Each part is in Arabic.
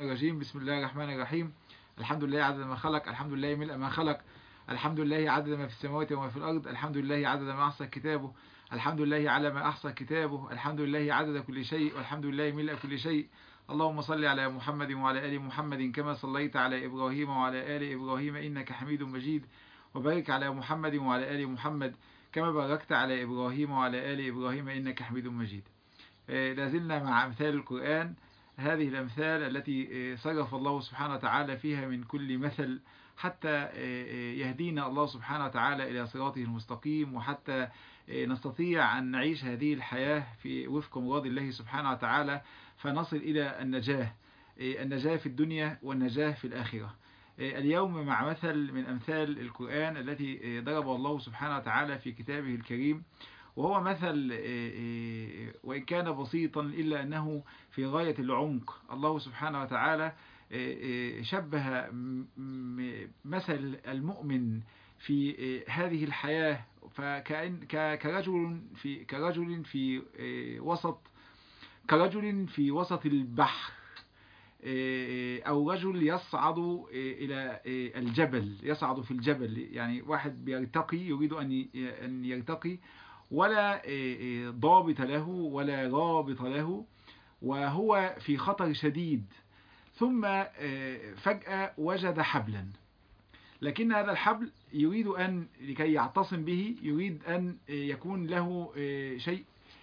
الرجيم. بسم الله الرحمن الرحيم. الحمد لله عدد ما خلق، الحمد لله ملء ما خلق، الحمد لله عدد ما في السماوات وما في الأرض، الحمد لله عدد ما أحصى كتابه، الحمد لله على ما أحصى كتابه، الحمد لله عدد كل شيء، والحمد لله ملء كل شيء. اللهم صل على محمد وعلى آل محمد كما صليت على إبراهيم وعلى آل إبراهيم إنك حميد مجيد، وبارك على محمد وعلى آل محمد كما باركت على إبراهيم وعلى آل إبراهيم إنك حميد مجيد. لازلنا مع أمثال القرآن، هذه الأمثال التي صرف الله سبحانه وتعالى فيها من كل مثل حتى يهدينا الله سبحانه وتعالى إلى صراطه المستقيم، وحتى نستطيع أن نعيش هذه الحياة في وفق مراد الله سبحانه وتعالى، فنصل إلى النجاة في الدنيا والنجاة في الآخرة. اليوم مع مثل من أمثال القرآن التي ضرب الله سبحانه وتعالى في كتابه الكريم، وهو مثل وإن كان بسيطا إلا أنه في غاية العمق. الله سبحانه وتعالى شبه مثل المؤمن في هذه الحياة كرجل في وسط البحر، أو رجل يصعد إلى الجبل، يصعد في الجبل، يعني واحد بيرتقي، يريد أن يرتقي، ولا ضابط له ولا رابط له، وهو في خطر شديد، ثم فجأة وجد حبلا، لكن هذا الحبل يريد أن لكي يعتصم به يريد أن يكون له شيء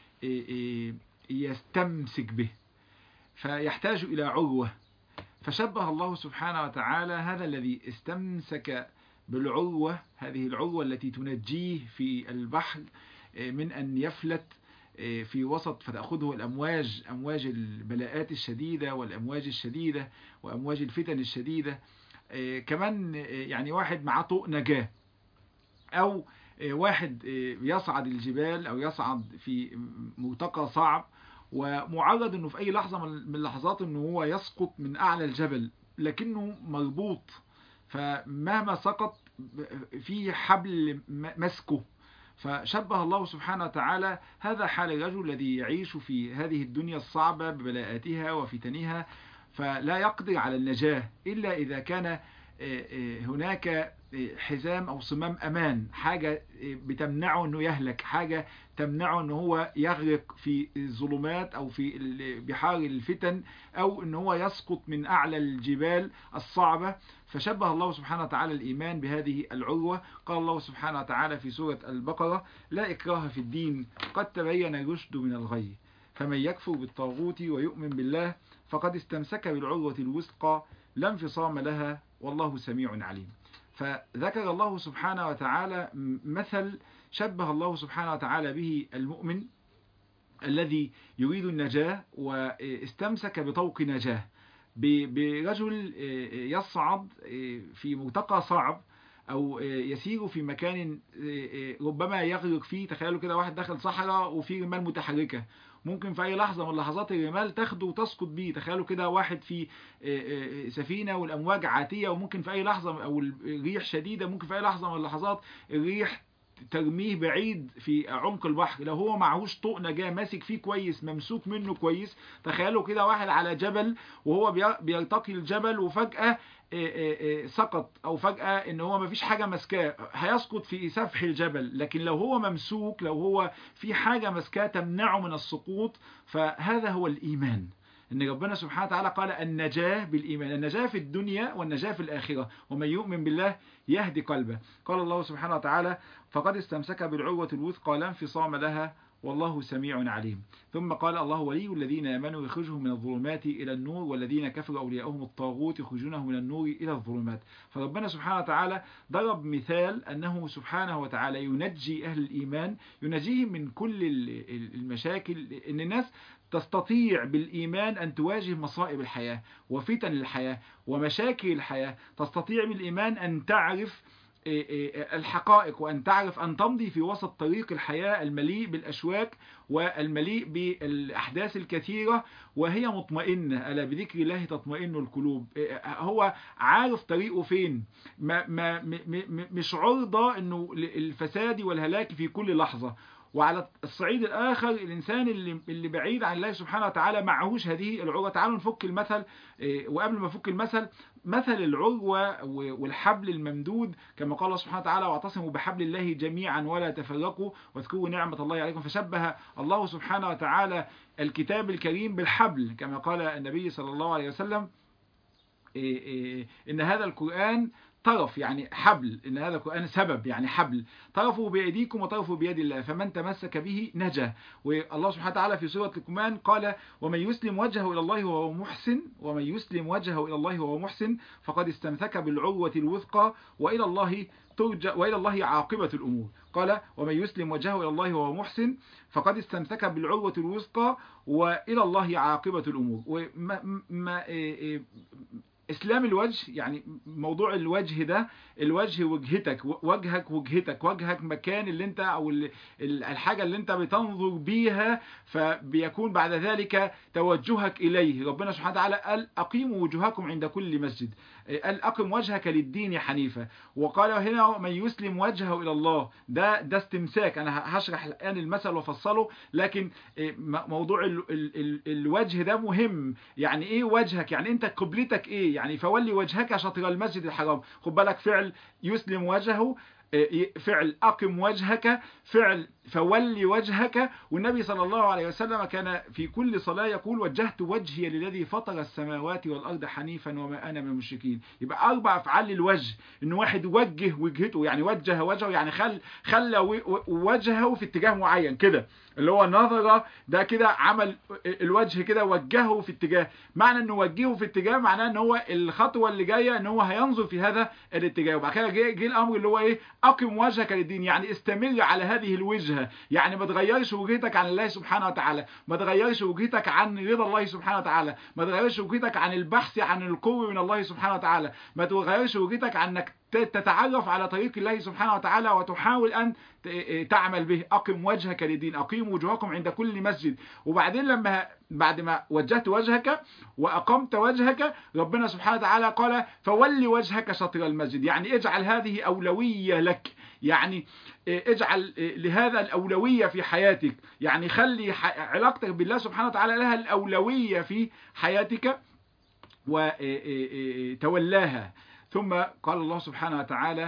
يستمسك به، فيحتاج إلى عروة. فشبه الله سبحانه وتعالى هذا الذي استمسك بالعروة، هذه العروة التي تنجيه في البحر من أن يفلت في وسط فتأخذه الأمواج، أمواج البلاءات الشديدة والأمواج الشديدة وأمواج الفتن الشديدة. كمان يعني واحد معاه طوق نجاة، أو واحد يصعد الجبال أو يصعد في مرتقى صعب، ومعرض أنه في أي لحظة من اللحظات أنه هو يسقط من أعلى الجبل، لكنه مربوط، فمهما سقط في حبل مسكه. فشبه الله سبحانه وتعالى هذا حال الرجل الذي يعيش في هذه الدنيا الصعبة ببلاءاتها وفتنها، فلا يقدر على النجاة إلا إذا كان هناك حزام أو صمام أمان، حاجة بتمنعه أنه يهلك، حاجة تمنعه أنه هو يغرق في الظلمات أو في بحار الفتن، أو أنه هو يسقط من أعلى الجبال الصعبة. فشبه الله سبحانه وتعالى الإيمان بهذه العروة. قال الله سبحانه وتعالى في سورة البقرة: لا إكراه في الدين قد تبين الرشد من الغي، فمن يكفر بالطاغوت ويؤمن بالله فقد استمسك بالعروة الوثقى لا انفصام لها والله سميع عليم. فذكر الله سبحانه وتعالى مثل شبه الله سبحانه وتعالى به المؤمن الذي يريد النجاة واستمسك بطوق نجاة، برجل يصعد في مرتقى صعب، أو يسير في مكان ربما يغرق فيه. تخيلوا كده واحد داخل صحراء وفي رمال متحركة، ممكن في أي لحظة من لحظات الرمال تاخده وتسقط بيه. تخيلوا كده واحد في سفينة والأمواج عاتية، وممكن في أي لحظة، أو الريح شديدة، ممكن في أي لحظة من اللحظات الريح ترميه بعيد في عمق البحر. لو هو معهوش طوق نجاة ماسك فيه كويس، ممسوك منه كويس. تخيلوا كده واحد على جبل وهو بيرتقي الجبل، وفجأة سقط، او فجأة ان هو مفيش حاجة ماسكاه، هيسقط في سفح الجبل. لكن لو هو ممسوك، لو هو في حاجة ماسكاه تمنعه من السقوط، فهذا هو الإيمان. ان ربنا سبحانه وتعالى قال النجاة بالإيمان، النجاة في الدنيا والنجاة في الآخرة، ومن يؤمن بالله يهدي قلبه. قال الله سبحانه وتعالى: فقد استمسك بالعروة الوثقى لا انفصام لها والله سميع عليم. ثم قال: الله ولي الذين آمنوا يخرجهم من الظلمات إلى النور، والذين كفروا أولياؤهم الطاغوت يخرجونهم من النور إلى الظلمات. فربنا سبحانه وتعالى ضرب مثال أنه سبحانه وتعالى ينجي أهل الإيمان، ينجيهم من كل المشاكل، إن الناس تستطيع بالإيمان أن تواجه مصائب الحياة وفتن الحياة ومشاكل الحياة، تستطيع بالإيمان أن تعرف الحقائق، وأن تعرف أن تمضي في وسط طريق الحياة المليء بالأشواك والمليء بالأحداث الكثيرة وهي مطمئنة. ألا بذكر الله تطمئن القلوب. هو عارف طريقه فين، مش عرضة أنه الفساد والهلاك في كل لحظة، وعلى الصعيد الآخر الإنسان اللي بعيد عن الله سبحانه وتعالى معهوش هذه العروة. تعالوا نفك المثل، وقبل ما نفك المثل، مثل العروة والحبل الممدود كما قال الله سبحانه وتعالى: واعتصموا بحبل الله جميعا ولا تفرقوا واذكروا نعمة الله عليكم. فشبه الله سبحانه وتعالى الكتاب الكريم بالحبل كما قال النبي صلى الله عليه وسلم: إن هذا القرآن طرف، يعني حبل، إن هذا القرآن سبب يعني حبل، طرفه بأيديكم وطرفه بيد الله، فمن تمسك به نجا. والله سبحانه وتعالى في سورة لقمان قال: ومن يسلم وجهه إلى الله وهو محسن، ومن يسلم وجهه إلى الله وهو محسن فقد استمسك بالعروة الوثقى وإلى الله ترجع وإلى الله عاقبة الأمور. قال: ومن يسلم وجهه إلى الله وهو محسن فقد استمسك بالعروة الوثقى وإلى الله عاقبة الأمور. إسلام الوجه، يعني موضوع الوجه ده، الوجه وجهتك، وجهك وجهتك، وجهك مكان اللي انت او الحاجة اللي انت بتنظر بيها، فبيكون بعد ذلك توجهك إليه. ربنا سبحانه وتعالى قال: أقيموا وجوهكم عند كل مسجد، قال: أقم وجهك للدين حنيفا. وقال هنا: من يسلم وجهه إلى الله، ده استمساك. أنا هشرح الآن المثل وفصله، لكن موضوع الوجه ده مهم. يعني إيه وجهك؟ يعني أنت قبلتك إيه؟ يعني فولي وجهك شطر المسجد الحرام. خد بالك، فعل يسلم وجهه، فعل أقم وجهك، فعل فولي وجهك. والنبي صلى الله عليه وسلم كان في كل صلاة يقول: وجهت وجهي للذي فطر السماوات والأرض حنيفا وما أنا من المشركين. يبقى 4 أفعال للوجه، إن واحد وجه وجهته، يعني وجه وجهه، يعني خلى وجهه في اتجاه معين كده، اللي هو نظرة، ده كده عمل الوجه كده، وجهه في اتجاه. معنى انه وجهه في اتجاه معناه ان هو الخطوة اللي جاية ان هو هينظر في هذا الاتجاه. وبعد كده جه الامر اللي هو ايه؟ اقم وجهك للدين، يعني استمر على هذه الوجهة، يعني ما تغيرش وجهتك عن الله سبحانه وتعالى، ما تغيرش وجهتك عن رضا الله سبحانه وتعالى، ما تغيرش وجهتك عن البحث عن القرب من الله سبحانه وتعالى، ما تغيرش وجهتك عن انك تتعرف على طريق الله سبحانه وتعالى وتحاول أن تعمل به. أقم وجهك للدين، أقيم وجوهكم عند كل مسجد. وبعدين بعد ما وجهت وجهك وأقمت وجهك، ربنا سبحانه وتعالى قال: فولي وجهك شطر المسجد، يعني اجعل هذه أولوية لك، يعني اجعل لهذا الأولوية في حياتك، يعني خلي علاقتك بالله سبحانه وتعالى لها الأولوية في حياتك وتولاها. ثم قال الله سبحانه وتعالى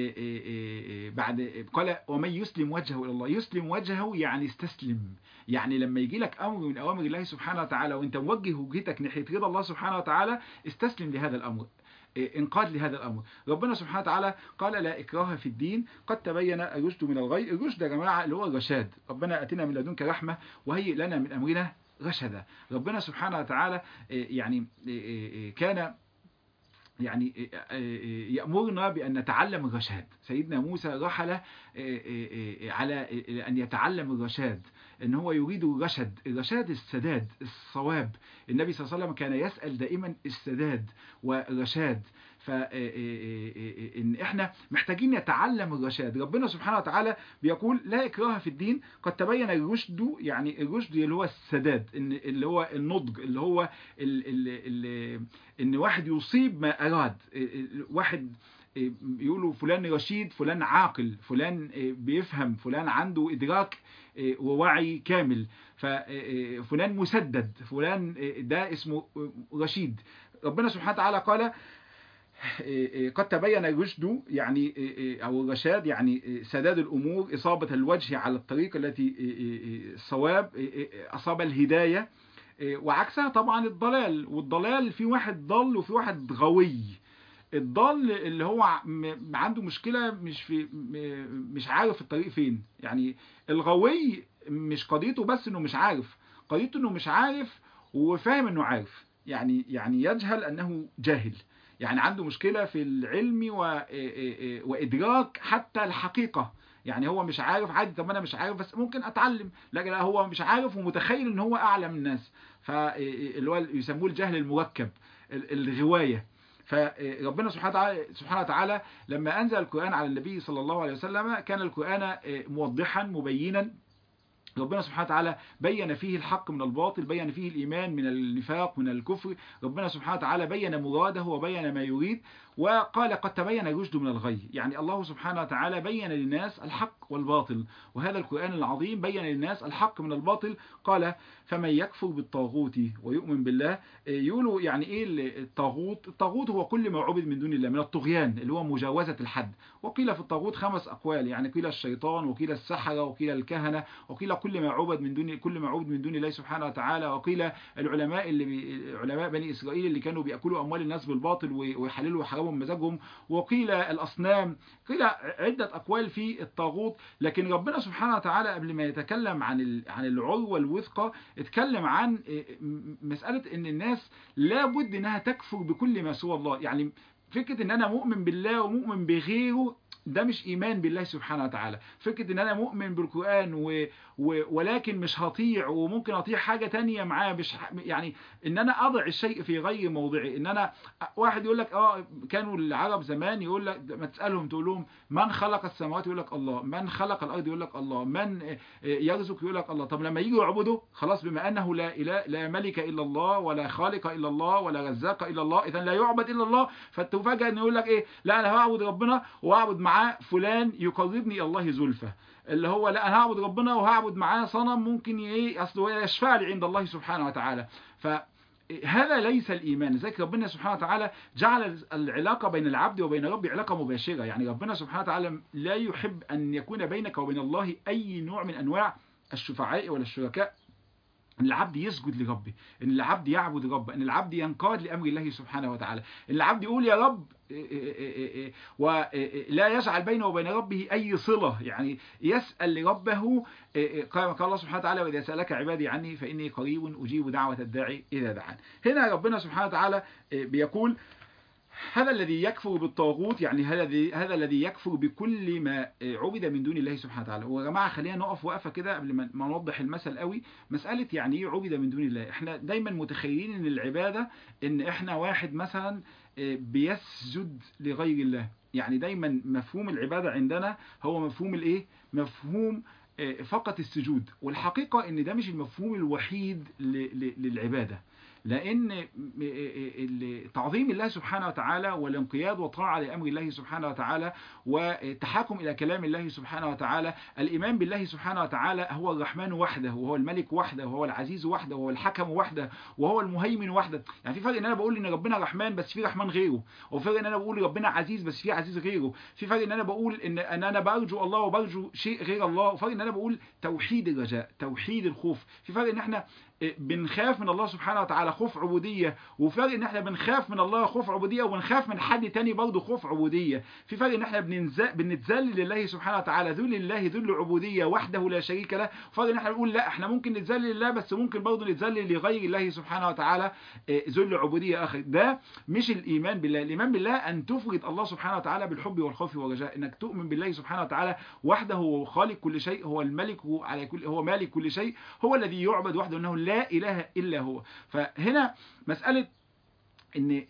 بعد قال: ومن يسلم وجهه إلى الله. يسلم وجهه يعني استسلم، يعني لما يجي لك أمر من أوامر الله سبحانه وتعالى وانت موجه وجهتك ناحية رضا الله سبحانه وتعالى، استسلم لهذا الأمر، انقاد لهذا الأمر. ربنا سبحانه وتعالى قال: لا إكراه في الدين قد تبين الرشد من الغي. الرشد يا جماعة اللي هو الرشاد. ربنا أتنا من لدنك رحمة وهيئ لنا من أمرنا رشدا. ربنا سبحانه وتعالى يعني كان يعني يأمرنا بأن نتعلم الرشاد. سيدنا موسى رحل على أن يتعلم الرشاد، أن هو يريد الرشد. الرشاد السداد، الصواب. النبي صلى الله عليه وسلم كان يسأل دائما السداد والرشاد. فإن إحنا محتاجين نتعلم الرشاد. ربنا سبحانه وتعالى بيقول: لا إكراه في الدين قد تبين الرشد، يعني الرشد اللي هو السداد، اللي هو النضج، اللي هو إن واحد يصيب ما أراد. واحد يقولوا فلان رشيد، فلان عاقل، فلان بيفهم، فلان عنده إدراك ووعي كامل، فلان مسدد، فلان ده اسمه رشيد. ربنا سبحانه وتعالى قال: قد تبين الرشد، يعني أو الرشاد يعني سداد الأمور، إصابة الوجه على الطريق التي الصواب، أصاب الهداية. وعكسها طبعا الضلال. والضلال في واحد ضل وفي واحد غوي. الضال اللي هو عنده مشكلة، مش عارف الطريق فين. يعني الغوي مش قضيته بس انه مش عارف، قضيته انه مش عارف وفاهم انه عارف، يعني يجهل انه جاهل، يعني عنده مشكلة في العلم وإدراك حتى الحقيقة. يعني هو مش عارف عادي، طب انا مش عارف بس ممكن اتعلم، لكن هو مش عارف ومتخيل ان هو اعلم الناس، فاللي هو يسموه الجهل المركب، الغواية. فربنا سبحانه وتعالى لما أنزل القرآن على النبي صلى الله عليه وسلم كان القرآن موضحا مبينا. ربنا سبحانه وتعالى بين فيه الحق من الباطل، بين فيه الإيمان من النفاق من الكفر. ربنا سبحانه وتعالى بين مراده وبين ما يريد، وقال: قد تبين الرشد من الغي. يعني الله سبحانه وتعالى بين للناس الحق والباطل. وهذا القرآن العظيم بين للناس الحق من الباطل. قال فمن يكفر بالطاغوت ويؤمن بالله. يقولوا يعني ايه الطاغوت؟ الطاغوت هو كل ما عبد من دون الله، من الطغيان اللي هو مجاوزة الحد. وقيل في الطاغوت 5 أقوال، يعني قيل الشيطان، وقيل السحرة، وقيل الكهنة، وقيل كل ما عبد من دون الله سبحانه وتعالى، وقيل العلماء علماء بني إسرائيل اللي كانوا بيأكلوا أموال الناس بالباطل ويحللوا ويحرموا بمزاجهم، وقيل الأصنام. قيل عدة أقوال في الطاغوت. لكن ربنا سبحانه وتعالى قبل ما يتكلم عن العروة الوثقى اتكلم عن مسألة ان الناس لابد انها تكفر بكل ما سوى الله. يعني فكرة ان انا مؤمن بالله ومؤمن بغيره ده مش ايمان بالله سبحانه وتعالى. فكرة ان انا مؤمن بالقرآن ولكن مش هطيع، وممكن اطيع حاجة تانية معاه، مش يعني ان انا اضع الشيء في غير موضعه. ان انا واحد يقول لك كانوا العرب زمان يقول لك ما تسألهم تقول لهم من خلق السماوات يقول لك الله، من خلق الارض يقول لك الله، من يرزق يقول لك الله. طب لما يجوا يعبدوا خلاص بما انه لا ملك الا الله ولا خالق الا الله ولا رزاق الا الله، اذا لا يعبد الا الله. فتفاجئ ان يقول لك ايه؟ لا انا هعبد ربنا واعبد معاه فلان يقربني الى الله زلفى. اللي هو لا انا هعبد ربنا وهعبد معاه صنم ممكن اصله يشفع لي عند الله سبحانه وتعالى. هذا ليس الإيمان. لذلك ربنا سبحانه وتعالى جعل العلاقة بين العبد وبين ربه علاقة مباشرة. يعني ربنا سبحانه وتعالى لا يحب أن يكون بينك وبين الله أي نوع من أنواع الشفعاء ولا الشركاء. ان العبد يسجد لربه، ان العبد يعبد ربه، ان العبد ينقاد لامر الله سبحانه وتعالى، ان العبد يقول يا رب ولا يجعل بينه وبين ربه اي صله. يعني يسال لربه. قال الله سبحانه وتعالى واذا سالك عبادي عني فاني قريب اجيب دعوه الداعي اذا دعان. هنا ربنا سبحانه وتعالى بيقول هذا الذي يكفر بالطاغوت، يعني هذا الذي يكفر بكل ما عبد من دون الله سبحانه وتعالى. ويا جماعه خلينا نقف وقفه كده قبل ما نوضح المثل قوي. مساله يعني ايه عبد من دون الله؟ احنا دايما متخيلين ان العباده ان احنا واحد مثلا بيسجد لغير الله. يعني دايما مفهوم العباده عندنا هو مفهوم الايه؟ مفهوم فقط السجود. والحقيقه ان ده مش المفهوم الوحيد للعباده. لأن تعظيم الله سبحانه وتعالى والانقياد وطاعة لأمر الله سبحانه وتعالى والتحاكم إلى كلام الله سبحانه وتعالى، الإيمان بالله سبحانه وتعالى هو الرحمن وحده، وهو الملك وحده، وهو العزيز وحده، وهو الحكم وحده، وهو المهيمن وحده. يعني في فرق ان انا بقول ان ربنا رحمن بس في رحمن غيره، وفي فرق ان انا بقول ربنا عزيز بس في عزيز غيره، في فرق ان انا بقول ان انا برجو الله وبرجو شيء غير الله، وفرق ان انا بقول توحيد الرجاء، توحيد الخوف. في فرق ان احنا بنخاف من الله سبحانه وتعالى خوف عبودية، وفرق ان احنا بنخاف من الله خوف عبودية وبنخاف من حد تاني برضه خوف عبودية. في فرق ان احنا بنتذلل لله سبحانه وتعالى ذل الله ذل عبودية وحده لا شريك له، وفرق ان احنا نقول لا احنا ممكن نتذلل لله بس ممكن برضه نتذلل لغير الله سبحانه وتعالى ذل عبودية اخر. ده مش الايمان بالله. الايمان بالله ان تفرد الله سبحانه وتعالى بالحب والخوف والرجاء، انك تؤمن بالله سبحانه وتعالى وحده، هو خالق كل شيء، هو الملك، هو مالك كل شيء، هو الذي يعبد وحده، انه لا إله إلا هو. فهنا مسألة إن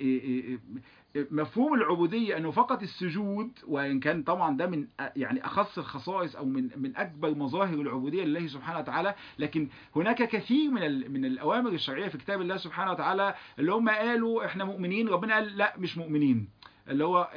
مفهوم العبودية أنه فقط السجود، وإن كان طبعا ده من يعني أخص الخصائص أو من أكبر مظاهر العبودية لله سبحانه وتعالى، لكن هناك كثير من الأوامر الشرعية في كتاب الله سبحانه وتعالى اللي هم قالوا إحنا مؤمنين، ربنا قال لا مش مؤمنين. اللي هو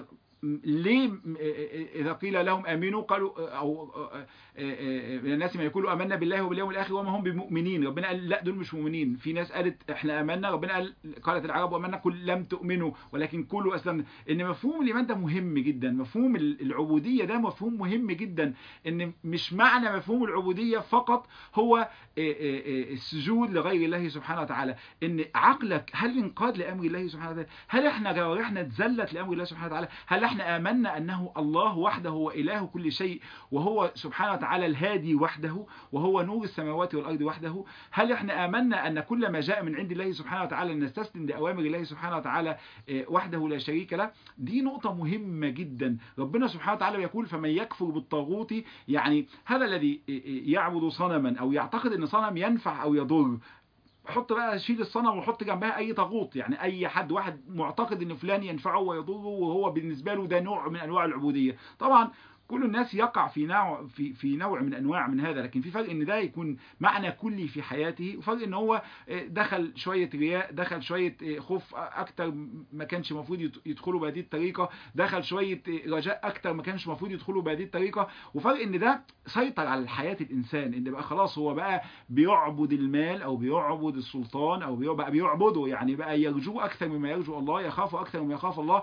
ليه إذا قيل لهم آمنوا قالوا أو من الناس ما يقولوا آمنا بالله وباليوم الآخر وما هم بمؤمنين، ربنا قال لا دول مش مؤمنين. في ناس قالت احنا آمنا، ربنا قالت العرب آمنا قل لم تؤمنوا ولكن قولوا أسلمنا. إن مفهوم الإيمان ده مهم جدا، مفهوم العبودية ده مفهوم مهم جدا. إن مش معنى مفهوم العبودية فقط هو السجود لغير الله سبحانه وتعالى، إن عقلك هل انقاد لأمر الله سبحانه وتعالى؟ هل احنا جوارحنا اتذلت لأمر الله سبحانه وتعالى؟ هل احنا آمنا أنه الله وحده هو إله كل شيء، وهو سبحانه وتعالى الهادي وحده، وهو نور السماوات والأرض وحده؟ هل احنا آمنا أن كل ما جاء من عند الله سبحانه وتعالى نستسلم لأوامر الله سبحانه وتعالى وحده لا شريك له؟ دي نقطة مهمة جدا. ربنا سبحانه وتعالى يقول فمن يكفر بالطاغوت، يعني هذا الذي يعبد صنما أو يعتقد أن صنم ينفع أو يضر. حط بقى شيل الصنم وحط جنبها اي طاغوت، يعني اي حد واحد معتقد ان فلان ينفعه ويضره، وهو بالنسبه له ده نوع من انواع العبوديه. طبعا كل الناس يقع في نوع من انواع من هذا، لكن في فرق ان ده يكون معنى كلي في حياته، وفرق ان هو دخل شويه رياء، دخل شويه خوف اكتر ما كانش المفروض يدخلوا بهذه الطريقه، دخل شويه رجاء اكتر ما كانش المفروض يدخلوا بهذه الطريقه. وفرق ان ده سيطر على حياه الانسان، ان بقى خلاص هو بقى بيعبد المال او بيعبد السلطان او بقى بيعبده، يعني بقى يرجوه اكثر مما يرجو الله، يخافه اكثر مما يخاف الله،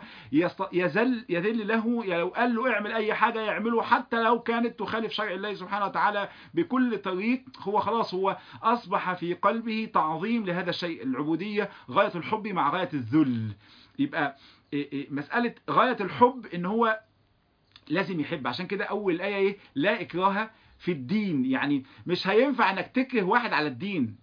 يذل له، يعني لو قال له اعمل اي حاجه يعمله حتى لو كانت تخالف شرع الله سبحانه وتعالى بكل طريق. هو خلاص هو اصبح في قلبه تعظيم لهذا الشيء، العبوديه غايه الحب مع غايه الذل. يبقى مساله غايه الحب ان هو لازم يحب. عشان كده اول ايه ايه؟ لا اكراه في الدين. يعني مش هينفع انك تكره واحد على الدين.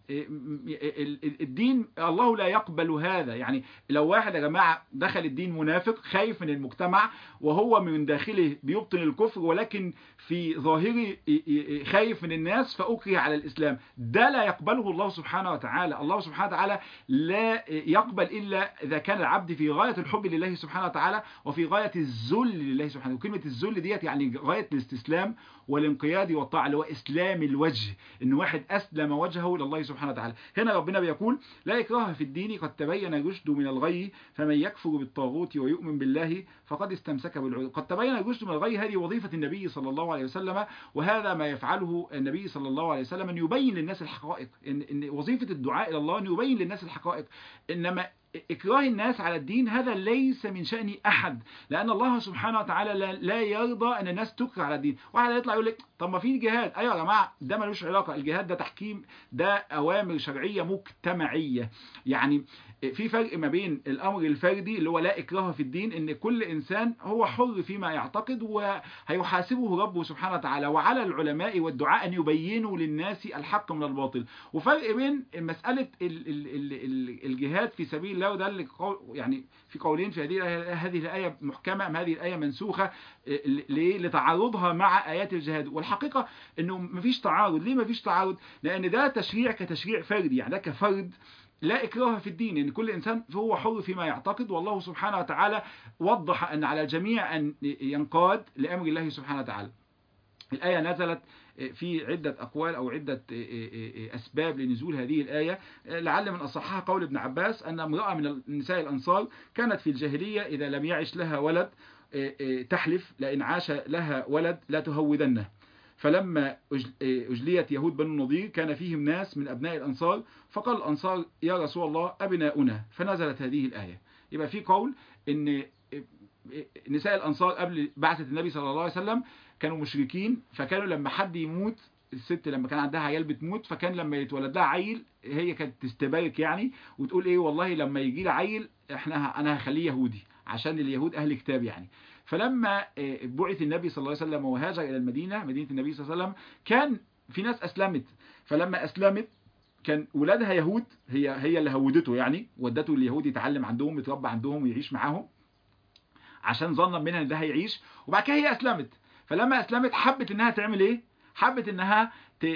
الدين الله لا يقبل هذا. يعني لو واحد يا جماعة دخل الدين منافق خايف من المجتمع، وهو من داخله بيبطن الكفر ولكن في ظاهره خايف من الناس، فأكره على الإسلام، ده لا يقبله الله سبحانه وتعالى. الله سبحانه وتعالى لا يقبل إلا إذا كان العبد في غاية الحب لله سبحانه وتعالى وفي غاية الذل لله سبحانه. وكلمة الذل ديت يعني غاية الاستسلام والانقياد والطاعة، اللي هو إسلام الوجه، إن واحد أسلم وجهه لله سبحانه وتعالى. هنا ربنا بيقول لا إكراه في الدين قد تبين الرشد من الغي فمن يكفر بالطاغوت ويؤمن بالله فقد استمسك بالعروة. قد تبين الرشد من الغي، هذه وظيفة النبي صلى الله عليه وسلم، وهذا ما يفعله النبي صلى الله عليه وسلم، أن يبين للناس الحقائق. إن وظيفة الدعاء إلى الله أن يبين للناس الحقائق. إنما إكراه الناس على الدين هذا ليس من شأن أحد، لأن الله سبحانه وتعالى لا يرضى أن الناس تكره على الدين. واحد يطلع يقول لك طب ما في جهاد. أيوة يا جماعة، ده ملوش علاقة. الجهاد ده تحكيم، ده أوامر شرعية مجتمعية. يعني في فرق ما بين الأمر الفردي اللي هو لا إكراه في الدين، إن كل إنسان هو حر فيما يعتقد وهيحاسبه ربه سبحانه وتعالى، وعلى العلماء والدعاء أن يبينوا للناس الحق من الباطل. وفرق بين مسألة الجهاد في سبيل الله، وده اللي يعني في قولين في هذه الآية محكمة أم هذه الآية منسوخة لتعارضها مع آيات الجهاد. والحقيقة إنه مفيش تعارض. ليه مفيش تعارض؟ لأن ده تشريع كتشريع فردي، يعني ده كفرد لا إكراه في الدين، يعني كل إنسان هو حر فيما يعتقد، والله سبحانه وتعالى وضح أن على الجميع أن ينقاد لأمر الله سبحانه وتعالى. الآية نزلت في عدة أقوال أو عدة أسباب لنزول هذه الآية. لعل من أصحها قول ابن عباس أن امرأة من النساء الأنصار كانت في الجاهلية إذا لم يعش لها ولد تحلف لئن عاش لها ولد لا تهودنه. فلما أجليت يهود بنو النضير كان فيهم ناس من أبناء الأنصار، فقال الأنصار يا رسول الله أبناؤنا، فنزلت هذه الآية. يبقى في قول إن نساء الأنصار قبل بعثة النبي صلى الله عليه وسلم كانوا مشركين، فكانوا لما حد يموت، الست لما كان عندها عيال بتموت، فكان لما يتولد لها عيل هي كانت تستبارك يعني، وتقول ايه والله لما يجي لي عيل انا هخليه يهودي، عشان اليهود اهل كتاب يعني. فلما بعث النبي صلى الله عليه وسلم وهاجر الى المدينة، مدينة النبي صلى الله عليه وسلم، كان في ناس اسلمت. فلما اسلمت كان ولادها يهود، هي اللي هودته يعني، ودته اليهود يتعلم عندهم، يتربى عندهم ويعيش معاهم، عشان ظنا منها ان ده هيعيش. وبعد كده هي اسلمت. فلما اسلمت حبت انها تعمل ايه؟ حبت انها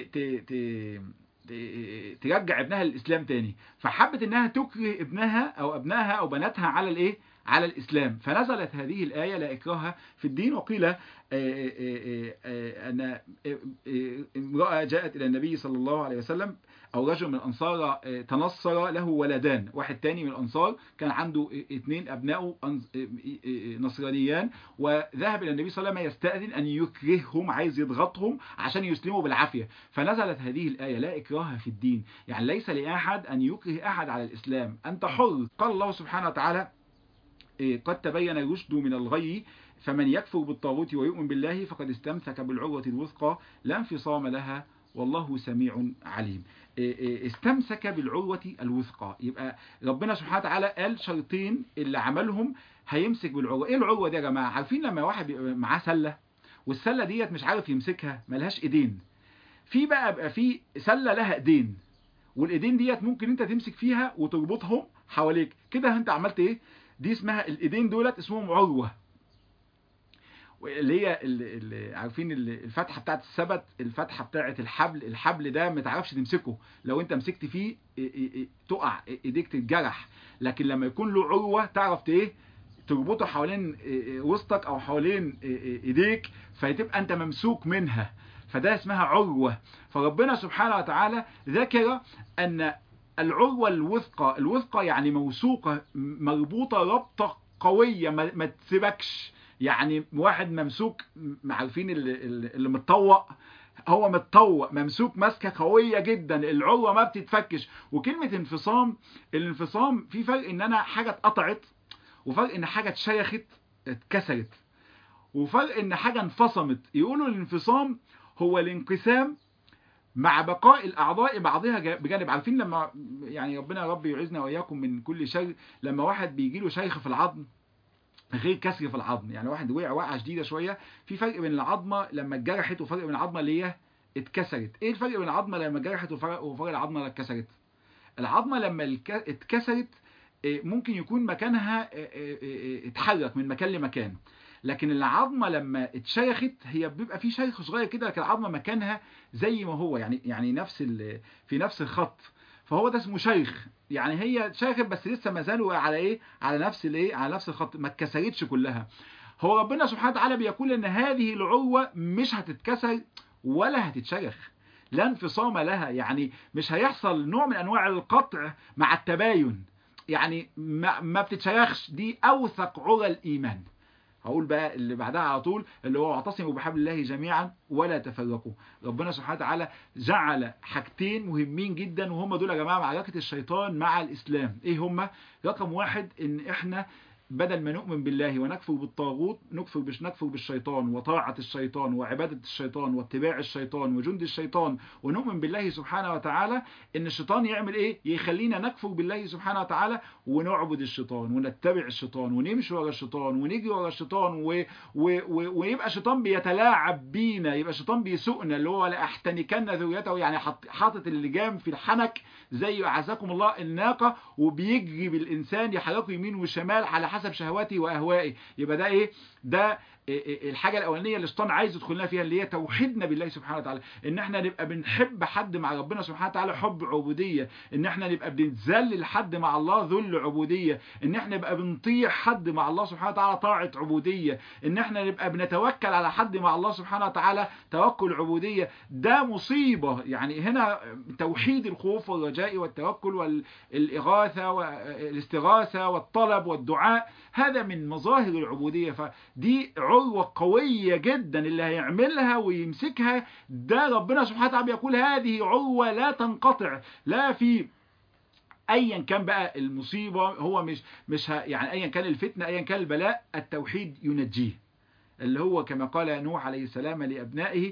ترجع ابنها للاسلام تاني. فحبت انها تكره ابنها او ابنائها او بناتها على الايه؟ على الاسلام. فنزلت هذه الآية لا إكراه في الدين. وقيل ان امرأة جاءت الى النبي صلى الله عليه وسلم، او رجل من الانصار تنصر له ولدان، واحد تاني من الانصار كان عنده 2 ابناء نصرانيان، وذهب الى النبي صلى الله عليه وسلم يستأذن ان يكرههم، عايز يضغطهم عشان يسلموا بالعافية. فنزلت هذه الآية لا إكراه في الدين، يعني ليس لأحد ان يكره احد على الاسلام، انت حر. قال الله سبحانه وتعالى قد تبين الرشد من الغي فمن يكفر بالطاغوت ويؤمن بالله فقد استمسك بالعروة الوثقى لا انفصام لها والله سميع عليم. استمسك بالعروة الوثقى، يبقى ربنا سبحانه وتعالى قال شرطين اللي عملهم هيمسك بالعروة. ايه العروة دي يا جماعة؟ عارفين لما واحد بيبقى معاه سلة والسلة ديت مش عارف يمسكها، ملهاش ايدين، في بقى في سلة لها ايدين، والايدين ديت ممكن انت تمسك فيها وتربطهم حواليك كده، انت عملت ايه؟ دي اسمها الايدين دولت اسمهم عروة، اللي هي اللي عارفين الفتحه بتاعه السبت، الفتحه بتاعه الحبل ده ما تعرفش تمسكه، لو انت مسكت فيه تقع ايديك تتجرح، لكن لما يكون له عروه تعرف ايه تربطه حوالين وسطك او حوالين ايديك فتبقى انت ممسوك منها، فده اسمها عروة. فربنا سبحانه وتعالى ذكر ان العروة الوثقى يعني موثوقة مربوطة ربطة قوية ما تسيبكش. يعني واحد ممسوك، عارفين اللي متطوق، هو متطوق ممسوك مسكة قوية جدا، العروة ما بتتفكش. وكلمة انفصام، الانفصام في فرق ان انا حاجة اتقطعت، وفرق ان حاجة اتشيخت اتكسرت، وفرق ان حاجة انفصمت. يقولوا الانفصام هو الانقسام مع بقاء الاعضاء بعضها بجانب. عارفين لما يعني ربنا يا رب يعيذنا واياكم من كل شر، لما واحد بيجي له شيخ في العظم غير كسر في العظم، يعني واحد وقع وقعه شديده شويه، في فرق بين العظمه لما اتجرحت وفرق بين العظمه اللي هي اتكسرت. ايه الفرق بين العظمه لما اتجرحت وفرق العظمه اللي اتكسرت؟ العظمه لما اتكسرت ممكن يكون مكانها اتحرك من مكان لمكان، لكن العظمه لما اتشيخت هي بيبقى في شيخ صغير كده، لكن العظمه مكانها زي ما هو، يعني في نفس الخط، فهو ده اسمه شيخ. يعني هي شيخت بس لسه ما زالوا على ايه، على نفس الخط، ما اتكسرتش كلها. هو ربنا سبحانه وتعالى بيقول ان هذه العروه مش هتتكسر ولا هتتشيخ، لا انفصام لها، يعني مش هيحصل نوع من انواع القطع مع التباين، يعني ما بتتشيخش. دي اوثق عرى الايمان. هقول بقى اللي بعدها على طول، اللي هو واعتصموا بحبل الله جميعا ولا تفرقوا. ربنا سبحانه وتعالى جعل حاجتين مهمين جدا، وهم دول يا جماعه معركه الشيطان مع الاسلام. ايه هم؟ رقم واحد، ان احنا بدل ما نؤمن بالله ونكفر بالطاغوت نكفر بالشيطان وطاعة الشيطان وعبادة الشيطان واتباع الشيطان وجند الشيطان، ونؤمن بالله سبحانه وتعالى. ان الشيطان يعمل ايه؟ يخلينا نكفر بالله سبحانه وتعالى ونعبد الشيطان ونتبع الشيطان ونمشي ورا الشيطان ونجي ورا الشيطان ويبقى الشيطان بيتلاعب بينا، يبقى الشيطان بيسوقنا، اللي هو لاحتنكن ذريته، يعني حاطط اللجام في الحنك زي اعزكم الله الناقة، وبيجري بالانسان يحركه يمين وشمال على حسب شهواتي واهوائي. يبقى ده ايه؟ ده الحاجه الاولانيه اللي الشيطان عايز يدخلنا فيها، اللي هي توحيدنا بالله سبحانه وتعالى، ان احنا نبقى بنحب حد مع ربنا سبحانه وتعالى حب عبوديه، ان احنا نبقى بنذلل حد مع الله ذل عبوديه، ان احنا نبقى بنطيع حد مع الله سبحانه وتعالى طاعه عبوديه، ان احنا نبقى بنتوكل على حد مع الله سبحانه وتعالى توكل عبوديه. ده مصيبه. يعني هنا توحيد الخوف والرجاء والتوكل والاغاثه والاستغاثه والطلب والدعاء، هذا من مظاهر العبوديه. فدي عروة قوية جدا، اللي هيعملها ويمسكها ده ربنا سبحانه وتعالى بيقول هذه عروة لا تنقطع، لا في ايا كان بقى المصيبة، هو مش يعني ايا كان الفتنة، ايا كان البلاء، التوحيد ينجيه، اللي هو كما قال نوح عليه السلام لأبنائه.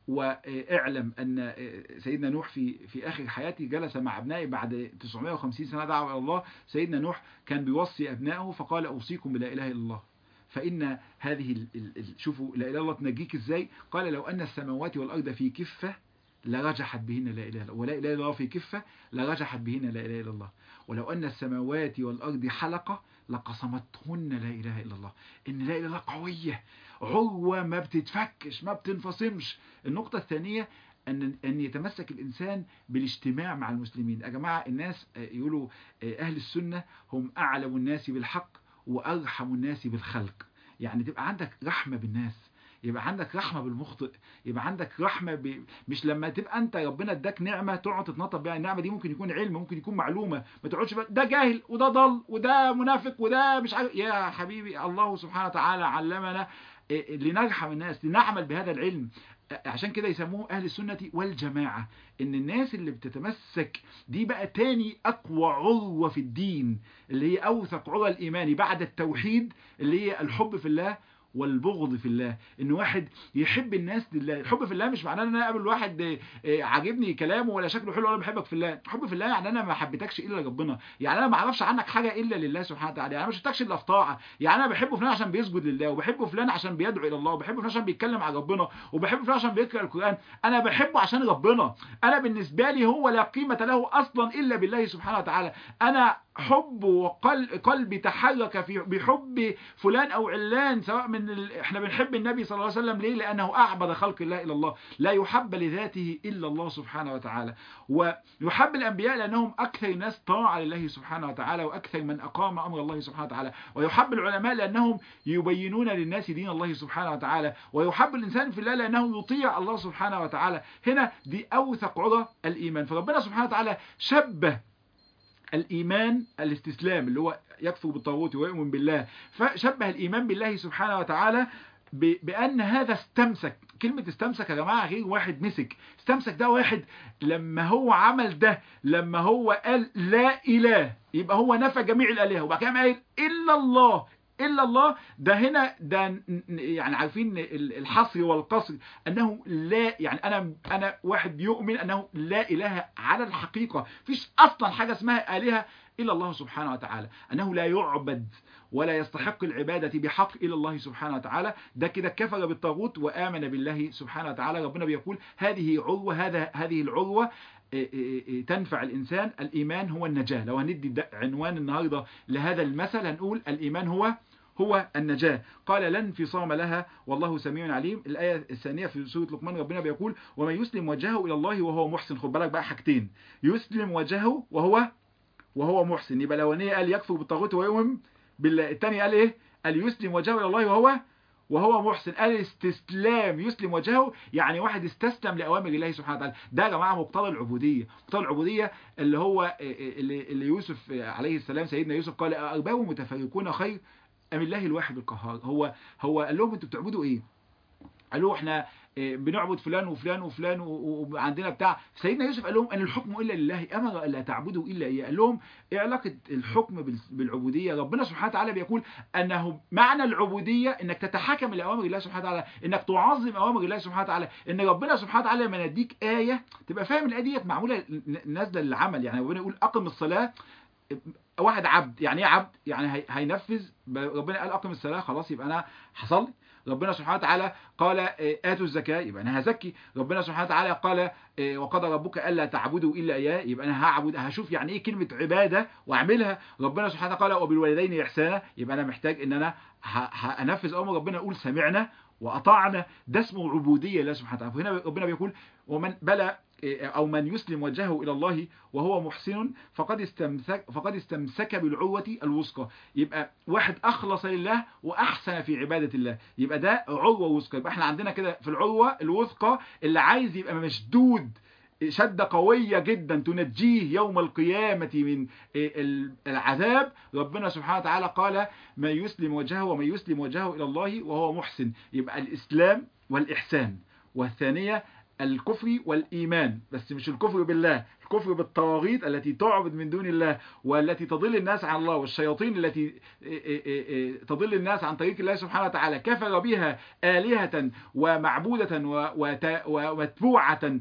واعلم أن سيدنا نوح في آخر حياته جلس مع أبنائه بعد 950 سنة دعوة إلى الله. سيدنا نوح كان بيوصي أبنائه فقال أوصيكم بلا إله إلا الله، فإن هذه شوفوا لا إله إلا الله تنجيك إزاي. قال لو أن السماوات والأرض في كفة لرجحت بهن لا إله إلا الله، ولا إله إلا الله في كفة لرجحت بهن لا إله إلا الله، ولو أن السماوات والأرض حلقة لقسمتهن لا إله إلا الله. إن لا إله إلا الله قوية، عروة ما بتتفكش ما بتنفصمش. النقطة الثانية أن يتمسك الإنسان بالاجتماع مع المسلمين. يا جماعة الناس يقولوا أهل السنة هم أعلم الناس بالحق وأرحم الناس بالخلق. يعني تبقى عندك رحمة بالناس، يبقى عندك رحمة بالمخطئ، يبقى عندك رحمة مش لما تبقى انت ربنا اداك نعمة تقعد تتنطط بيها. النعمة دي ممكن يكون علم، ممكن يكون معلومة، ما تقعدش بقى ده جاهل وده ضل وده منافق وده مش عارف. يا حبيبي الله سبحانه وتعالى علمنا لنرحم الناس، لنعمل بهذا العلم. عشان كده يسموه أهل السنة والجماعة. إن الناس اللي بتتمسك دي بقى تاني أقوى عروة في الدين، اللي هي أوثق عروة الإيمان بعد التوحيد، اللي هي الحب في الله والبغض في الله. ان واحد يحب الناس لله. الحب في الله مش معناه ان انا اقابل واحد عاجبني كلامه ولا شكله حلو ولا بحبك في الله. الحب في الله يعني انا ما حبيتكش الا ربنا، يعني انا ما اعرفش عنك حاجه الا لله سبحانه وتعالى، يعني انا ما شفتكش الا في طاعه. يعني انا بحب فلان عشان بيسجد لله، وبحب فلان عشان بيدعو الى الله، وبحب فلان عشان بيتكلم عن ربنا، وبحب فلان عشان بيقرا القران. انا بحبه عشان ربنا. انا بالنسبه لي هو لا قيمه له اصلا الا بالله سبحانه وتعالى. انا حب وقلبي تحرك بحب فلان أو علان، سواء احنا بنحب النبي صلى الله عليه وسلم ليه؟ لأنه أعبد خلق الله إلى الله، لا يحب لذاته إلا الله سبحانه وتعالى. ويحب الأنبياء لأنهم أكثر الناس طاعة لله سبحانه وتعالى وأكثر من أقام أمر الله سبحانه وتعالى. ويحب العلماء لأنهم يبينون للناس دين الله سبحانه وتعالى. ويحب الإنسان في الله لأنه يطيع الله سبحانه وتعالى. هنا دي أوثق عرى الإيمان. فربنا سبحانه وتعالى شبه الإيمان الاستسلام اللي هو يكفر بالطاغوت ويؤمن بالله، فشبه الإيمان بالله سبحانه وتعالى بأن هذا استمسك. كلمة استمسك يا جماعة غير واحد مسك، استمسك ده واحد لما هو عمل ده، لما هو قال لا إله يبقى هو نفى جميع الآلهة، وبعد كده قال إلا الله. إلا الله ده هنا ده يعني عارفين الحصر والقصر، أنه لا يعني أنا واحد يؤمن أنه لا إله على الحقيقة، فيش أصلا حاجة اسمها آلهة إلا الله سبحانه وتعالى، أنه لا يعبد ولا يستحق العبادة بحق إلا الله سبحانه وتعالى. ده كده كفر بالطاغوت وآمن بالله سبحانه وتعالى. ربنا بيقول هذه عروة، هذه العروة تنفع الإنسان. الإيمان هو النجاة. لو هندي عنوان النهاردة لهذا المثل هنقول الإيمان هو النجاة. قال لا انفصام لها والله سميع عليم. الآية الثانية في سورة لقمان ربنا بيقول ومن يسلم وجهه إلى الله وهو محسن. خد بالك بقى حاجتين، يسلم وجهه وهو محسن. يبقى الأولانية قال يكفر بالطاغوت ويؤمن بالله، الثاني قال إيه؟ قال يسلم وجهه إلى الله وهو محسن. قال استسلام، يسلم وجهه يعني واحد استسلم لأوامر الله سبحانه وتعالى. ده يا جماعة مقتضى العبودية. مقتضى العبودية اللي هو اللي يوسف عليه السلام، سيدنا يوسف قال أرباب متفرقون خير أم الله الواحد القهار. هو قال لهم انتوا بتعبدوا ايه؟ قالوا احنا بنعبد فلان وفلان وفلان وعندنا بتاع. سيدنا يوسف قال لهم ان الحكم الا لله امر الا تعبدوا الا اياه. قال لهم ايه علاقه الحكم بالعبوديه؟ ربنا سبحانه وتعالى بيقول انه معنى العبوديه انك تتحكم لاوامر الله سبحانه وتعالى، انك تعظم اوامر الله سبحانه وتعالى، ان ربنا سبحانه وتعالى لما يديك ايه تبقى فاهم الايه ديت معموله نازله للعمل. يعني ربنا يقول اقم الصلاه، واحد عبد، يعني ايه عبد؟ يعني هينفذ. ربنا قال اقم الصلاه، خلاص يبقى انا هصلي. ربنا سبحانه وتعالى قال اتوا الزكاه، يبقى انا هزكي. ربنا سبحانه وتعالى قال وقضى ربك الا تعبدوا الا اياه، يبقى انا هعبد، هشوف يعني ايه كلمه عباده واعملها. ربنا سبحانه وتعالى قال وبالوالدين احسانا، يبقى انا محتاج ان انا هنفذ امر ربنا، اقول سمعنا واطعنا. ده اسمه عبوديه لله سبحانه وتعالى. وهنا ربنا بيقول ومن بلى أو من يسلم وجهه إلى الله وهو محسن فقد استمسك بالعروة الوثقى. يبقى واحد أخلص لله وأحسن في عبادة الله، يبقى ده عروة وثقى. يبقى احنا عندنا كده في العروة الوثقى اللي عايز يبقى مشدود شدة قوية جدا تنجيه يوم القيامة من العذاب. ربنا سبحانه وتعالى قال من يسلم وجهه ومن يسلم وجهه إلى الله وهو محسن. يبقى الإسلام والإحسان. والثانية الكفر والإيمان، بس مش الكفر بالله، الكفر بالطواغيت التي تعبد من دون الله والتي تضل الناس عن الله، والشياطين التي تضل الناس عن طريق الله سبحانه وتعالى. كفر بها آلهة ومعبودة ومتبوعة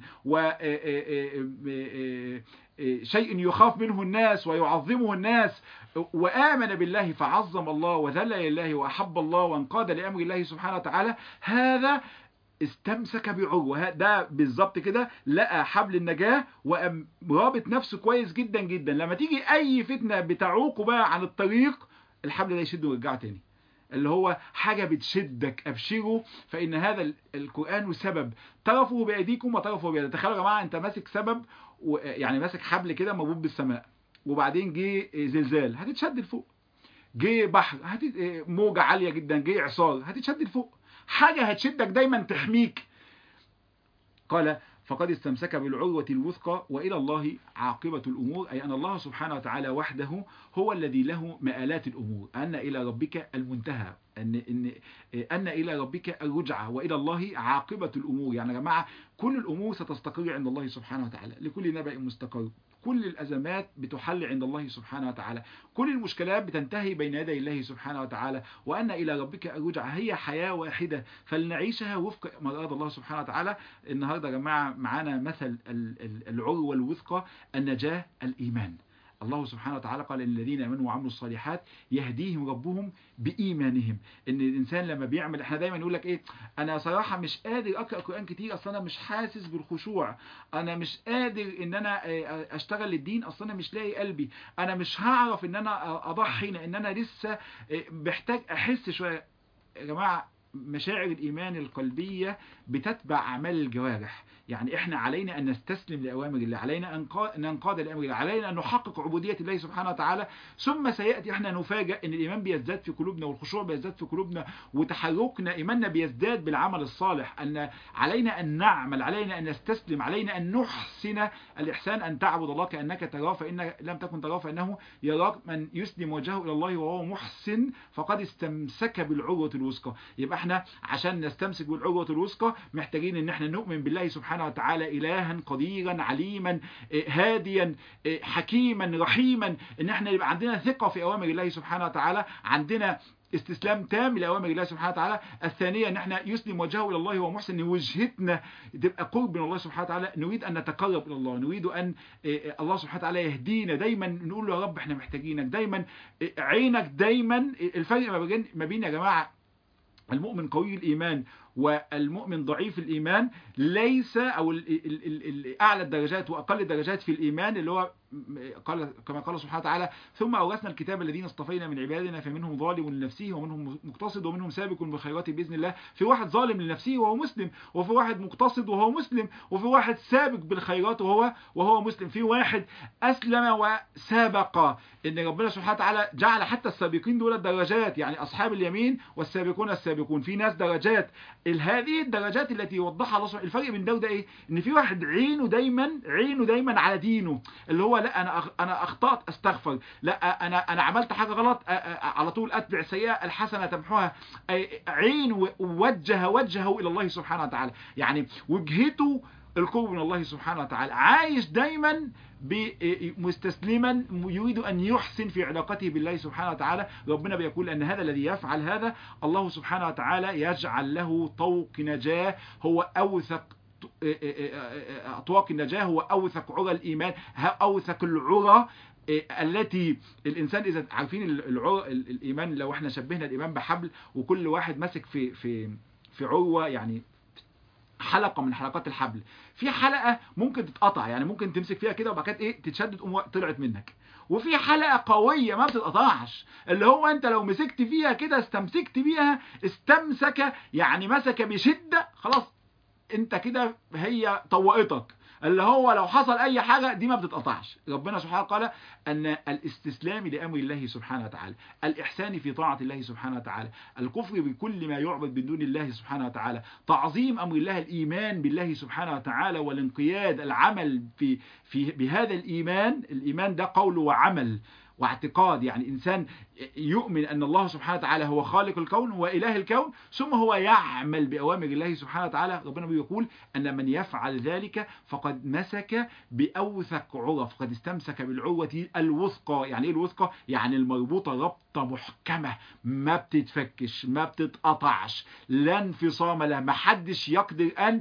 وشيء يخاف منه الناس ويعظمه الناس، وآمن بالله فعظم الله وذل لله وأحب الله وانقاد لأمر الله سبحانه وتعالى. هذا استمسك بعروة. ده بالظبط كده لقى حبل النجاة وقام رابط نفسه كويس جدا جدا. لما تيجي اي فتنة بتعوقه بقى عن الطريق، الحبل ده يشده ويرجعه تاني، اللي هو حاجة بتشدك. ابشروا فإن هذا القرآن سبب طرفه بأيديكم وطرفه بيدكم. تخيلوا يا جماعة انت ماسك سبب يعني ماسك حبل كده مربوط بالسماء، وبعدين جه زلزال هتتشد لفوق، جه بحر موجة عالية جدا، جه إعصار هتتشد لفوق. حاجة هتشدك دايما تحميك. قال فقد استمسك بالعروة الوثقى وإلى الله عاقبة الأمور، أي أن الله سبحانه وتعالى وحده هو الذي له مآلات الأمور، أن إلى ربك المنتهى، أن إلى ربك الرجعة، وإلى الله عاقبة الأمور. يعني يا جماعة كل الأمور ستستقر عند الله سبحانه وتعالى، لكل نبأ مستقر. كل الأزمات بتحل عند الله سبحانه وتعالى، كل المشكلات بتنتهي بين يدي الله سبحانه وتعالى، وأن إلى ربك الرجعة. هي حياة واحدة فلنعيشها وفق ما أراد الله سبحانه وتعالى. النهاردة يا جماعة معانا مثل العروة الوثقى، النجاة الإيمان. الله سبحانه وتعالى قال إن الذين آمنوا وعملوا الصالحات يهديهم ربهم بإيمانهم. إن الإنسان لما بيعمل، إحنا دايما يقول لك إيه، أنا صراحة مش قادر أقرأ قرآن كتير، أصلا أنا مش حاسس بالخشوع، أنا مش قادر إن أنا أشتغل الدين، أصلا أنا مش لاقي قلبي، أنا مش هعرف إن أنا أضحي لأن أنا لسه محتاج أحس شوية. يا جماعة، مشاعر الإيمان القلبية بتتبع أعمال الجوارح. يعني إحنا علينا أن نستسلم لأوامر الله، علينا أن ننقاد لأمر الله، علينا أن نحقق عبودية الله سبحانه وتعالى. ثم سيأتي إحنا نفاجأ أن الإيمان بيزداد في قلوبنا، والخشوع بيزداد في قلوبنا، وتحركنا إيماننا بيزداد بالعمل الصالح. أن علينا أن نعمل، علينا أن نستسلم، علينا أن نحسن الإحسان، أن تعبد الله كأنك تراه فإن لم تكن تراه فإنه يراك. من يسلم وجهه إلى الله وهو محسن فقد استمسك بالعروة الوثقى. يبقى احنا عشان نستمسك بالعروة الوثقى محتاجين ان احنا نؤمن بالله سبحانه وتعالى إلها قديرا عليما هاديا حكيما رحيما، ان احنا يبقى عندنا ثقة في أوامر الله سبحانه وتعالى، عندنا استسلام تام لأوامر الله سبحانه وتعالى. الثانية ان احنا يسلم وجهه إلى الله ومحسن، وجهتنا تبقى قرب من الله سبحانه وتعالى، نريد ان نتقرب إلى الله، نريد ان الله سبحانه وتعالى يهدينا، دايما نقول له يا رب احنا محتاجينك، دايما عينك، دايما. الفرق ما بين يا جماعة المؤمن قوي الإيمان والمؤمن ضعيف الإيمان ليس، أو أعلى الدرجات وأقل الدرجات في الإيمان اللي هو قال كما قال سبحانه وتعالى ثم أورثنا الكتاب الذين اصطفينا من عبادنا فمنهم ظالم لنفسه ومنهم مقتصد ومنهم سابق بالخيرات بإذن الله. في واحد ظالم لنفسه وهو مسلم، وفي واحد مقتصد وهو مسلم، وفي واحد سابق بالخيرات وهو مسلم، في واحد أسلم وسابق. إن ربنا سبحانه وتعالى جعل حتى السابقين دول درجات، يعني أصحاب اليمين والسابقون السابقون، في ناس درجات. هذه الدرجات التي يوضحها الله سبحانه. الفرق بين ده وده ايه؟ ان في واحد عينه دايما على دينه، اللي هو لا انا اخطأت استغفر، لا انا عملت حاجه غلط على طول اتبع السيئه الحسنه تمحوها. عين وجهه الى الله سبحانه وتعالى، يعني وجهته القرب من الله سبحانه وتعالى، عايش دايما مستسلما، يريد أن يحسن في علاقته بالله سبحانه وتعالى. ربنا بيقول أن هذا الذي يفعل هذا الله سبحانه وتعالى يجعل له طوق نجاة، هو أوثق أطواق النجاة، هو أوثق عرى الإيمان، أوثق العرى التي الإنسان إذا عارفين الإيمان، لو احنا شبهنا الإيمان بحبل وكل واحد ماسك في عروة، يعني حلقة من حلقات الحبل، في حلقة ممكن تتقطع، يعني ممكن تمسك فيها كده وبعد كده تتشدد تقوم طلعت منك، وفي حلقة قوية ما بتتقطعش، اللي هو انت لو مسكت فيها كده استمسكت بيها، استمسك يعني مسك بشدة، خلاص انت كده هي طوقتك، اللي هو لو حصل اي حاجة دي ما بتتقطعش. ربنا سبحانه قال ان الاستسلام لامر الله سبحانه وتعالى، الاحسان في طاعة الله سبحانه وتعالى، الكفر بكل ما يعبد من دون الله سبحانه وتعالى، تعظيم امر الله، الايمان بالله سبحانه وتعالى والانقياد، العمل بهذا الايمان ده قول وعمل واعتقاد. يعني إنسان يؤمن أن الله سبحانه وتعالى هو خالق الكون وإله الكون، ثم هو يعمل بأوامر الله سبحانه وتعالى. ربنا بيقول أن من يفعل ذلك فقد مسك بأوثق عرى، فقد استمسك بالعروة الوثقى. يعني إيه الوثقى؟ يعني المربوطة ربطة محكمة ما بتتفكش ما بتتقطعش، لا انفصام لها، ما حدش يقدر أن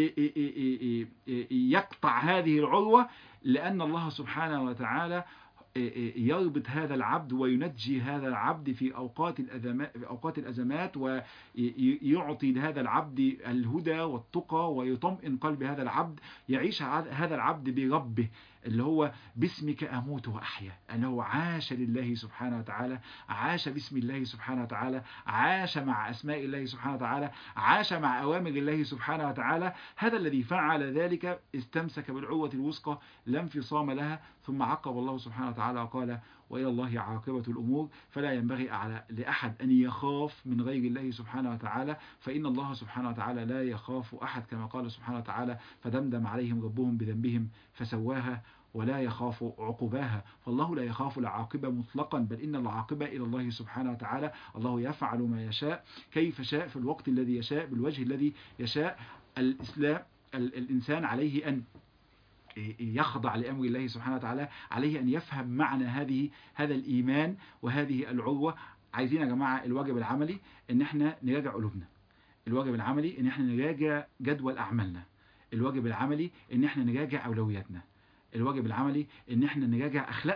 يقطع هذه العروة، لأن الله سبحانه وتعالى يربط هذا العبد وينجي هذا العبد في أوقات الأزمات، ويعطي لهذا العبد الهدى والتقى، ويطمئن قلب هذا العبد، يعيش هذا العبد بربه، اللي هو باسمك أموت وأحيا، اللي هو عاش لله سبحانه وتعالى، عاش باسم الله سبحانه وتعالى، عاش مع أسماء الله سبحانه وتعالى، عاش مع أوامر الله سبحانه وتعالى. هذا الذي فعل ذلك استمسك بالعروة الوثقى لا انفصام لها. ثم عقب الله سبحانه وتعالى وقال وإلى الله عاقبة الأمور، فلا ينبغي لأحد أن يخاف من غير الله سبحانه وتعالى، فإن الله سبحانه وتعالى لا يخاف أحد، كما قال سبحانه وتعالى فدمدم عليهم ربهم بذنبهم فسواها ولا يخاف عقباها. فالله لا يخاف العاقبة مطلقا، بل إن العاقبة إلى الله سبحانه وتعالى. الله يفعل ما يشاء كيف شاء في الوقت الذي يشاء بالوجه الذي يشاء. الإنسان عليه أن يخضع لأمر الله سبحانه وتعالى، عليه أن يفهم معنى هذا الإيمان وهذه العروة. عايزين يا جماعة الواجب العملي إن احنا نراجع قلوبنا، الواجب العملي إن احنا نراجع جدول أعمالنا، الواجب العملي إن احنا نراجع أولوياتنا، الواجب العملي إن احنا نراجع أخلاقنا،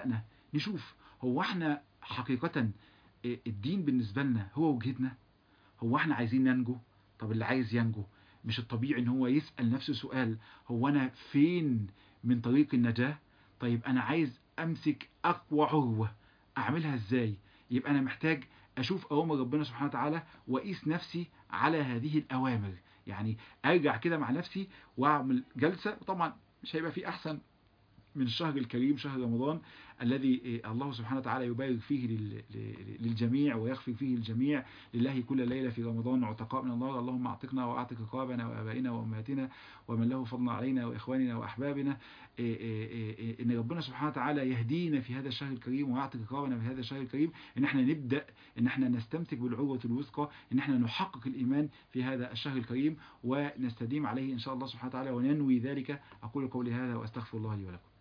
نشوف هو احنا حقيقة الدين بالنسبة لنا هو وجهتنا؟ هو احنا عايزين ننجو؟ طب اللي عايز ينجو مش الطبيعي ان هو يسأل نفسه سؤال: هو انا فين من طريق النجاة؟ طيب انا عايز امسك اقوى عروة، اعملها ازاي؟ يبقى انا محتاج اشوف اوامر ربنا سبحانه وتعالى واقيس نفسي على هذه الاوامر. يعني ارجع كده مع نفسي واعمل جلسة. وطبعا مش هيبقى في احسن من الشهر الكريم شهر رمضان، الذي الله سبحانه وتعالى يبارك فيه للجميع ويغفر فيه الجميع. لله كل ليلة في رمضان عتقاء من النار، اللهم اعتقنا واعتق رقابنا وابائنا وامهاتنا ومن له فضل علينا واخواننا واحبابنا. ان ربنا سبحانه وتعالى يهدينا في هذا الشهر الكريم ويعتق رقابنا في هذا الشهر الكريم، ان احنا نبدا ان احنا نستمسك بالعروة الوثقى، ان احنا نحقق الايمان في هذا الشهر الكريم ونستديم عليه ان شاء الله سبحانه وتعالى وننوي ذلك. اقول قولي هذا واستغفر الله لي ولكم.